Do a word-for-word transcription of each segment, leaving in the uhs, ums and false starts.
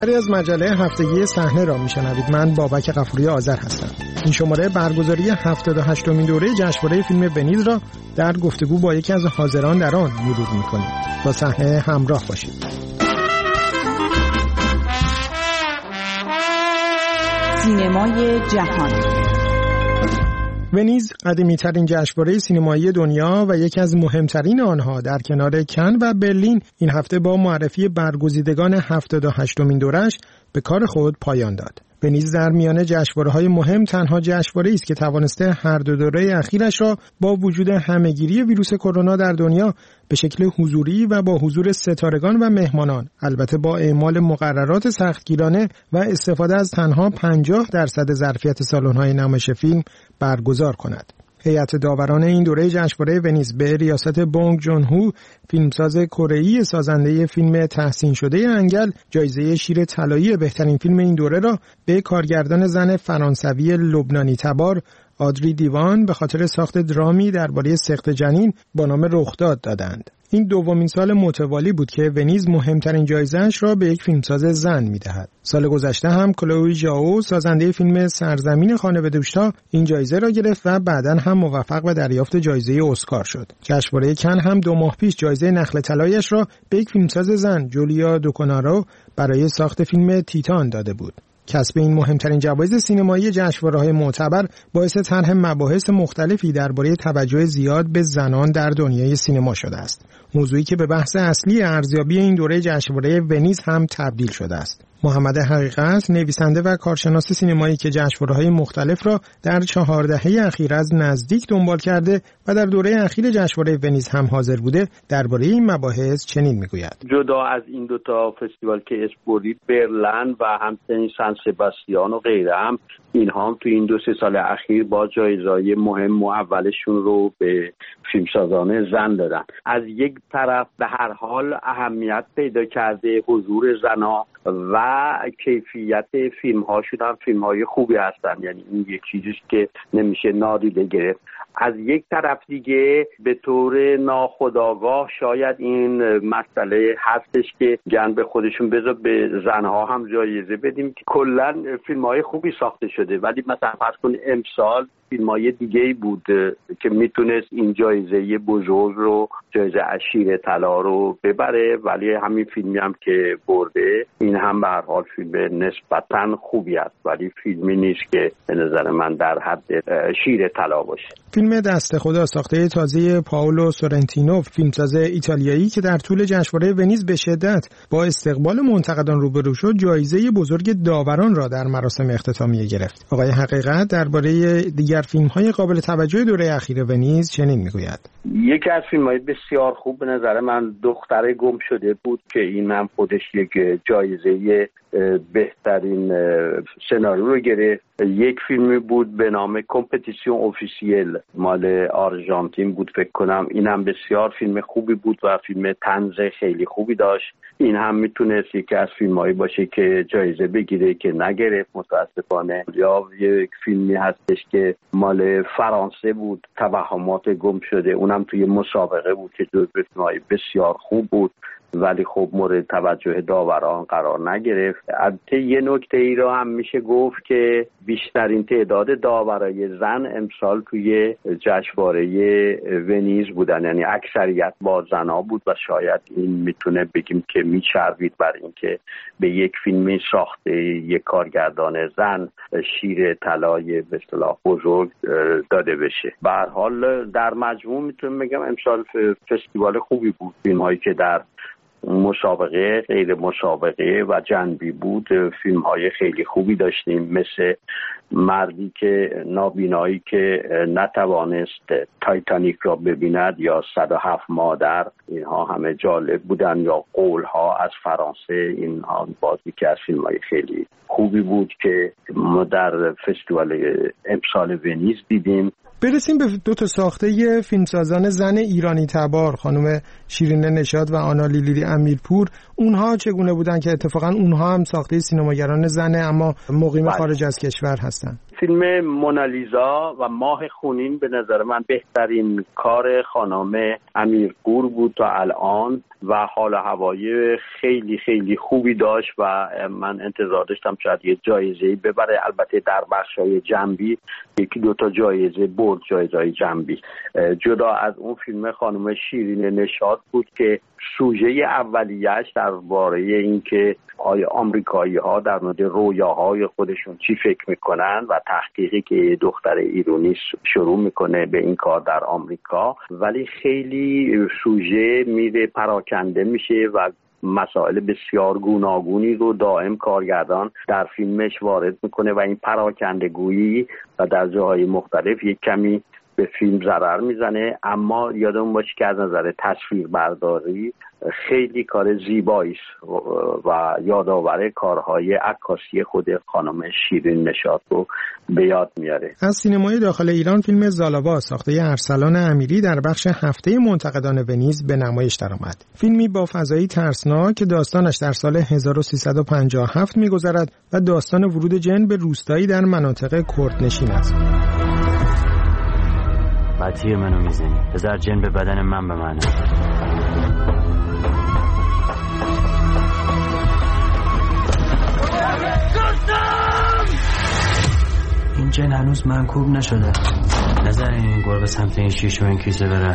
بری از مجله هفتگی صحنه را میشنوید. من بابک غفوری آذر هستم. این شماره برگزاری هفتاد و هشتمین دوره جشنواره فیلم ونیز را در گفتگو با یکی از حاضران در آن مرور می‌کنیم. با صحنه همراه باشید. سینمای جهان. ونیز قدیمی‌ترین جشنواره سینمایی دنیا و یکی از مهمترین آنها در کنار کن و برلین این هفته با معرفی برگزیدگان هفتاد و هشتمین دورش به کار خود پایان داد. ونیز در میان جشنواره‌های مهم تنها جشنواره‌ای است که توانسته هر دو دوره اخیرش را با وجود همه‌گیری ویروس کرونا در دنیا به شکل حضوری و با حضور ستارگان و مهمانان، البته با اعمال مقررات سختگیرانه و استفاده از تنها پنجاه درصد ظرفیت سالن‌های نمایش فیلم برگزار کند. هیئت داوران این دوره جشنواره ونیز به ریاست بونگ جون هو، فیلمساز کره‌ای سازنده فیلم تحسین شده انگل، جایزه شیر طلایی بهترین فیلم این دوره را به کارگردان زن فرانسوی لبنانی تبار آدری دیوان به خاطر ساخت درامی درباره سقط جنین با نام رخداد دادند. این دومین سال متوالی بود که ونیز مهمترین جایزه‌اش را به یک فیلمساز زن می‌دهد. سال گذشته هم کلوی ژائو سازنده فیلم سرزمین خانه به دوشتا این جایزه را گرفت و بعداً هم موفق به دریافت جایزه اسکار شد. جشنواره کن هم دو ماه پیش جایزه نخل طلایش را به یک فیلمساز زن، جولیا دوکونارو، برای ساخت فیلم تیتان داده بود. کسب این مهمترین جوایز سینمایی جشنواره‌های معتبر باعث طرح مباحث مختلفی درباره توجه زیاد به زنان در دنیای سینما شده است. موضوعی که به بحث اصلی ارزیابی این دوره جشنواره ونیز هم تبدیل شده است. محمد حقیقت، نویسنده و کارشناس سینمایی که جشنواره‌های مختلف را در چهار دهه اخیر از نزدیک دنبال کرده و در دوره اخیر جشنواره ونیز هم حاضر بوده، درباره این مباحث چنین میگوید. جدا از این دو تا فستیوال که اسم بردید، برلین و همچنین سن سباستیان و غیره، هم اینها هم تو این دو سه سال اخیر با جایزه‌های مهم و اولشون رو به فیلمسازان زن دادن. از یک طرف به هر حال اهمیت پیدا کرده حضور زنها و کیفیت فیلم هاشون هم فیلم های خوبی هستن، یعنی این یک چیزیست که نمیشه نادیده گرفت. از یک طرف دیگه به طور ناخودآگاه شاید این مسئله هستش که گن به خودشون بذار به زنها هم جایزه بدیم که کلا فیلم های خوبی ساخته شده، ولی مثلا فرض کن امسال فیلم های دیگه‌ای بود که میتونست این جایزه بزرگ رو، جایزه شیر طلا رو ببره، ولی همین فیلمی هم که برده این هم به هر حال فیلم نسبتاً خوبی است، ولی فیلمی نیست که به نظر من در حد شیر طلا باشه. فیلم دست خدا ساخته تازه پائولو سورنتینو، فیلمساز ایتالیایی که در طول جشنواره ونیز به شدت با استقبال منتقدان روبرو شد، جایزه بزرگ داوران را در مراسم اختتامیه گرفت. آقای حقیقت درباره دیگر فیلم‌های قابل توجه دوره اخیر ونیز چنین میگوید. یکی از فیلم‌های بسیار خوب به نظر من دختر گم شده بود که این هم خودش یک جایزه بهترین سناریو رو گرفت. یک فیلمی بود به نام کمپتیسیون اوفیسیل مال آرژانتین بود فکر کنم، این هم بسیار فیلم خوبی بود و فیلم طنز خیلی خوبی داشت. این هم میتونست یکی از فیلمایی باشه که جایزه بگیره که نگرفت متاسفانه. یا یک فیلمی هستش که مال فرانسه بود، توهمات گم شده، اونم توی مسابقه بود که جزو فیلم‌های بسیار خوب بود ولی خب مورد توجه داوران قرار نگرفت. البته یه نکته ای رو هم میشه گفت که بیشترین تعداد داورای زن امسال توی جشنواره ونیز بودن، یعنی اکثریت با زنها بود و شاید این میتونه بگیم که میچربید بر اینکه به یک فیلمی ساخته یک کارگردان زن شیر طلای به اصطلاح بزرگ داده بشه. به هر حال در مجموع میتونم بگم امسال فستیوال خوبی بود. فیلم‌هایی که در مسابقه، غیر مسابقه و جنبی بود، فیلم های خیلی خوبی داشتیم، مثل مردی که نابینایی که نتوانست تایتانیک را ببیند یا صد و هفت مادر، اینها همه جالب بودن، یا قول ها از فرانسه، اینها بازی که از فیلم های خیلی خوبی بود که ما در فستیوال امسال ونیز دیدیم. برسیم به دو تا ساخته فیلمسازان زن ایرانی تبار، خانم شیرین نشاط و آنا لیلی امیرپور. اونها چگونه بودن که اتفاقا اونها هم ساخته سینماگران زنه اما مقیم خارج از کشور هستن؟ فیلم مونالیزا و ماه خونین به نظر من بهترین کار خانم امیرپور بود تا الان. و حال هوایی خیلی خیلی خوبی داشت و من انتظار داشتم شاید یه جایزه‌ای ببره. البته در بخش‌های جنبی یکی دو تا جایزه برد، جایزه‌های جنبی. جدا از اون فیلم خانم شیرین نشاط بود که سوژه اولیه‌اش درباره این که آیا آمریکایی‌ها در مورد رویاهای خودشون چی فکر میکنن و تحقیقی که دختر ایرانی شروع میکنه به این کار در آمریکا، ولی خیلی سوژه میره پراکنده میشه و مسائل بسیار گوناگونی رو دائم کارگردان در فیلمش وارد میکنه و این پراکندگویی و در جاهای مختلف یک کمی به فیلم ضرر میزنه. اما یادمون باشه که از نظر تصویربرداری خیلی کار زیبایی است و یادآور کارهای عکاسی خود خانم شیرین نشاط رو به یاد میاره. از سینمای داخل ایران فیلم زالاوا ساخته ارسلان امیری در بخش هفته منتقدان ونیز به نمایش درآمد. فیلمی با فضایی ترسناک که داستانش در سال هزار و سیصد و پنجاه و هفت میگذرد و داستان ورود جن به روستایی در مناطق کردنشین است. قطعی منو میزنی، بذار جن به بدن من بمنه. این جن هنوز منکوب نشده. نظر این گربه سمت این شیش و این کیسه بره.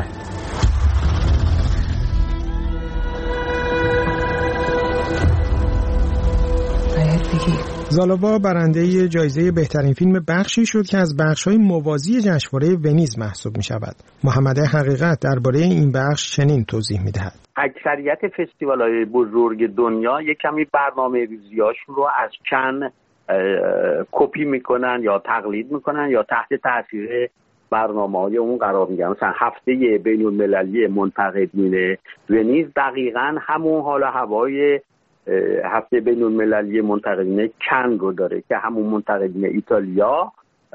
زالاوا برنده جایزه بهترین فیلم بخشی شد که از بخش‌های موازی جشنواره ونیز محسوب می‌شود. محمد حقیقت درباره این بخش چنین توضیح می‌دهد. اکثریت فستیوال‌های بزرگ دنیا یک کمی برنامه‌ریزی‌هاشون رو از کن کپی می‌کنن یا تقلید می‌کنن یا تحت تاثیر برنامه‌های اون قرار می‌گیرن. مثلا هفته بین‌المللی منتقدین ونیز دقیقاً همون حال هوای هفته بین المللی منتقدین کن رو داره که همون منتقدین ایتالیا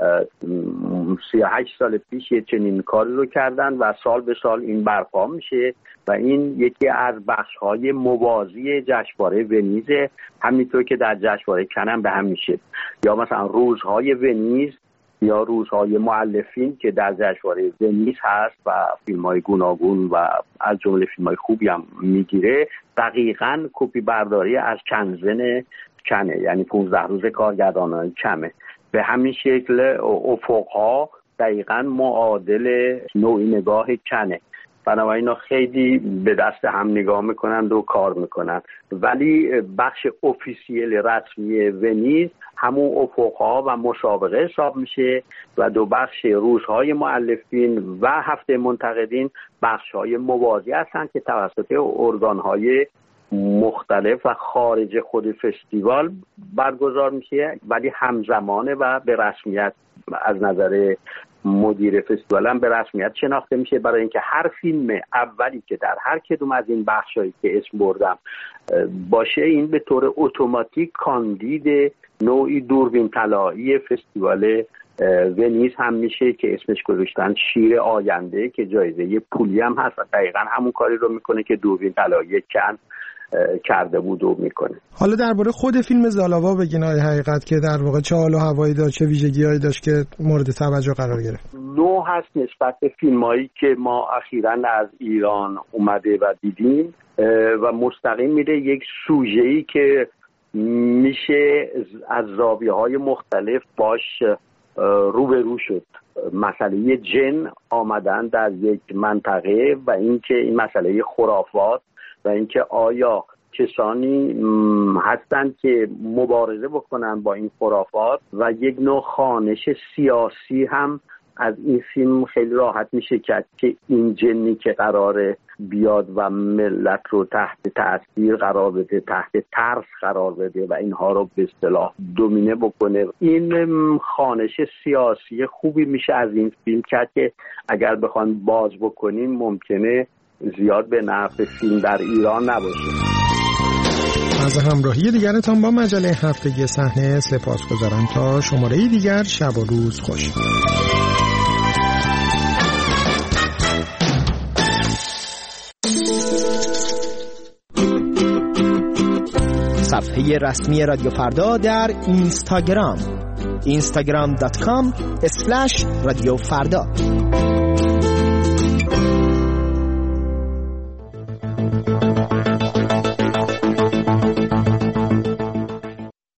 سی و هشت سال پیش یه چنین کاری رو کردن و سال به سال این برپا میشه و این یکی از بخش‌های موازی جشنواره ونیز، همینطور که در جشنواره کن هم به هم میشه. یا مثلا روزهای ونیز یا روزهای مؤلفین که در جشنواره ونیز هست و فیلم‌های گوناگون و از جمله فیلم‌های خوبی هم میگیره، دقیقاً کپی برداری از کنزن کنه، یعنی پانزده روز کارگردانان کمه. به همین شکل افق‌ها دقیقاً معادل نوع نگاه کنه. بنابراین اینا خیلی به دست هم نگاه میکنند و کار میکنند، ولی بخش افیسیل رسمی ونیز همون افق‌ها و مسابقه حساب میشه و دو بخش روزهای مؤلفین و هفته منتقدین بخش‌های موازی هستند که توسط ارگان‌های مختلف و خارج خود فستیوال برگزار میشه، ولی همزمانه و به رسمیت از نظر مدیر فستیوال هم به رسمیت شناخته میشه، برای اینکه هر فیلم اولی که در هر کدوم از این بخشایی که اسم بردم باشه، این به طور اتوماتیک کاندید نوعی دوربین طلایی فستیوال ونیز هم میشه که اسمش گذاشتن شیر آینده که جایزه پولی هم هست و دقیقاً همون کاری رو میکنه که دوربین طلایی کن کرده بود و میکنه. حالا درباره خود فیلم زالاوا بگین آقای حقیقت که در واقع چه حال و هوایی داشت، چه ویژگی‌هایی داشت که مورد توجه قرار گرفت. نو هست نسبت به فیلمایی که ما اخیراً از ایران اومده و دیدیم و مستقیم میره یک سوژه‌ای که میشه از زاویه‌های مختلف باش روبرو شد. مسئله جن آمدن در یک منطقه و اینکه این مسئله خرافات و اینکه آیا کسانی هستند که مبارزه بکنن با این خرافات و یک نوع خوانش سیاسی هم از این فیلم خیلی راحت میشه کرد که این جنی که قراره بیاد و ملت رو تحت تأثیر قرار بده، تحت ترس قرار بده و اینها رو به اصطلاح دومینه بکنه، این خوانش سیاسی خوبی میشه از این فیلم کرد که اگر بخوان باز بکنیم ممکنه زیاد به نفع فیلم در ایران نباشه. از همراهی دیگرتان با مجله هفتگی صحنه سپاسگزارم. تا شماره دیگر، شب و روز خوش. صفحه رسمی رادیو فردا در اینستاگرام اینستاگرام دات کام اسلش رادیو فردا.